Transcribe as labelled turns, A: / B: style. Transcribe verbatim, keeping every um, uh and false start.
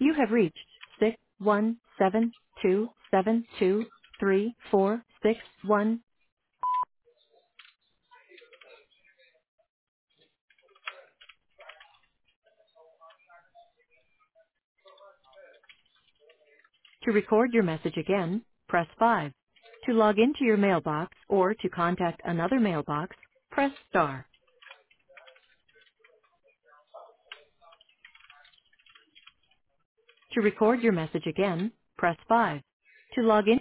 A: You have reached six one seven two seven two three four six one. To record your message again, press five. To log into your mailbox or to contact another mailbox, press star. To record your message again, press five. To log in